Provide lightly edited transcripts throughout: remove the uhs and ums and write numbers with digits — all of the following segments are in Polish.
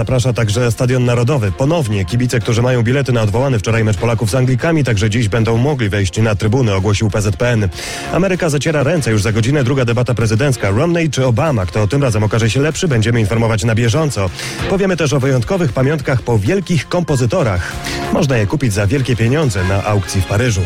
zaprasza także Stadion Narodowy. Ponownie kibice, którzy mają bilety na odwołany wczoraj mecz Polaków z Anglikami, także dziś będą mogli wejść na trybuny, ogłosił PZPN. Ameryka zaciera ręce, już za godzinę druga debata prezydencka. Romney czy Obama? Kto tym razem okaże się lepszy? Będziemy informować na bieżąco. Powiemy też o wyjątkowych pamiątkach po wielkich kompozytorach. Można je kupić za wielkie pieniądze na aukcji w Paryżu.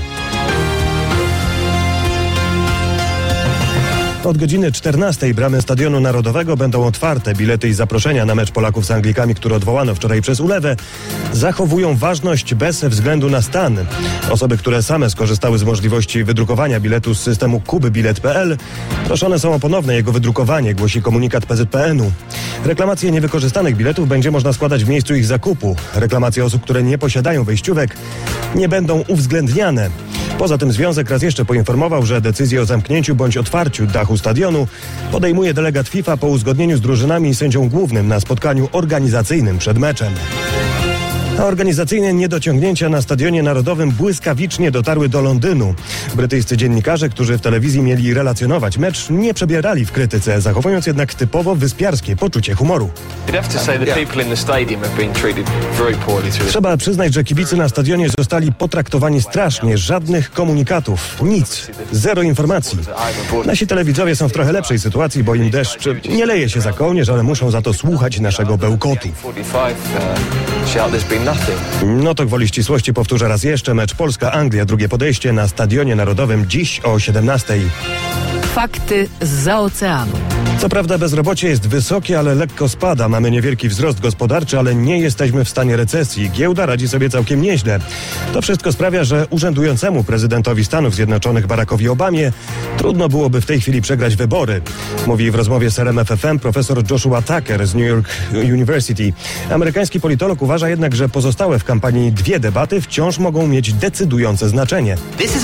Od godziny 14 bramy Stadionu Narodowego będą otwarte. Bilety i zaproszenia na mecz Polaków z Anglikami, który odwołano wczoraj przez ulewę, zachowują ważność bez względu na stan. Osoby, które same skorzystały z możliwości wydrukowania biletu z systemu kubybilet.pl, proszone są o ponowne jego wydrukowanie, głosi komunikat PZPN-u. Reklamacje niewykorzystanych biletów będzie można składać w miejscu ich zakupu. Reklamacje osób, które nie posiadają wejściówek, nie będą uwzględniane. Poza tym związek raz jeszcze poinformował, że decyzję o zamknięciu bądź otwarciu dachu stadionu podejmuje delegat FIFA po uzgodnieniu z drużynami i sędzią głównym na spotkaniu organizacyjnym przed meczem. A organizacyjne niedociągnięcia na Stadionie Narodowym błyskawicznie dotarły do Londynu. Brytyjscy dziennikarze, którzy w telewizji mieli relacjonować mecz, nie przebierali w krytyce, zachowując jednak typowo wyspiarskie poczucie humoru. Trzeba przyznać, że kibice na stadionie zostali potraktowani strasznie. Żadnych komunikatów, nic, zero informacji. Nasi telewidzowie są w trochę lepszej sytuacji, bo im deszcz nie leje się za kołnierz, ale muszą za to słuchać naszego bełkotu. No to gwoli ścisłości powtórzę raz jeszcze. Mecz Polska-Anglia, drugie podejście na Stadionie Narodowym dziś o 17:00. Fakty zza oceanu. Co prawda bezrobocie jest wysokie, ale lekko spada. Mamy niewielki wzrost gospodarczy, ale nie jesteśmy w stanie recesji. Giełda radzi sobie całkiem nieźle. To wszystko sprawia, że urzędującemu prezydentowi Stanów Zjednoczonych Barackowi Obamie trudno byłoby w tej chwili przegrać wybory. Mówi w rozmowie z RMF FM profesor Joshua Tucker z New York University. Amerykański politolog uważa jednak, że pozostałe w kampanii dwie debaty wciąż mogą mieć decydujące znaczenie.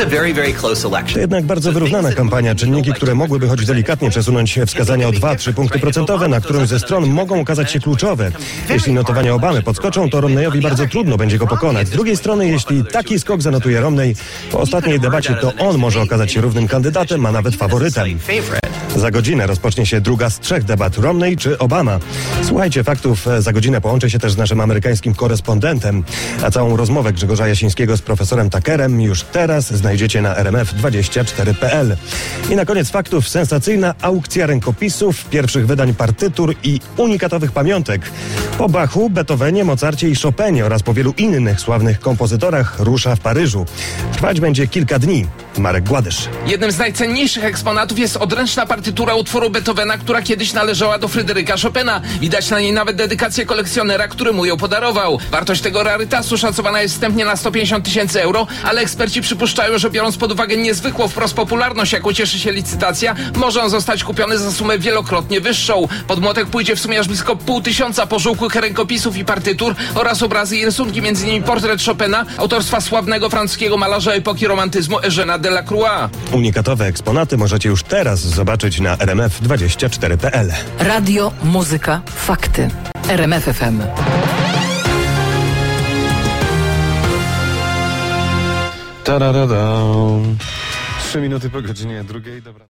To jednak bardzo wyrównana kampania. Czynniki, które mogłyby choć delikatnie przesunąć wskazania o 2-3 punkty procentowe na którąś ze stron mogą okazać się kluczowe. Jeśli notowania Obamy podskoczą, to Romneyowi bardzo trudno będzie go pokonać. Z drugiej strony, jeśli taki skok zanotuje Romney, po ostatniej debacie to on może okazać się równym kandydatem, a nawet faworytem. Za godzinę rozpocznie się druga z 3 debat, Romney czy Obama. Słuchajcie faktów, za godzinę połączę się też z naszym amerykańskim korespondentem, a całą rozmowę Grzegorza Jasińskiego z profesorem Tuckerem już teraz znajdziecie na rmf24.pl. I na koniec faktów sensacyjna aukcja rękopisów, pierwszych wydań partytur i unikatowych pamiątek. Po Bachu, Beethovenie, Mozarcie i Chopinie oraz po wielu innych sławnych kompozytorach rusza w Paryżu. Trwać będzie kilka dni. Marek Gładysz. Jednym z najcenniejszych eksponatów jest odręczna partytura utworu Beethovena, która kiedyś należała do Fryderyka Chopina. Widać na niej nawet dedykację kolekcjonera, który mu ją podarował. Wartość tego rarytasu szacowana jest wstępnie na 150 000 euro, ale eksperci przypuszczają, że biorąc pod uwagę niezwykłą wprost popularność, jaką cieszy się licytacja, może on zostać kupiony za sumę wielokrotnie wyższą. Pod młotek pójdzie w sumie aż blisko 500 pożółkłych rękopisów i partytur oraz obrazy i rysunki, m.in. portret Chopina, autorstwa sławnego francuskiego malarza epoki romantyzmu Eugène'a Delacroix. Unikatowe eksponaty możecie już teraz zobaczyć na rmf24.pl. Radio, muzyka, fakty. RMF FM. Tararada. 3 minuty po godzinie 2:00. Dobra.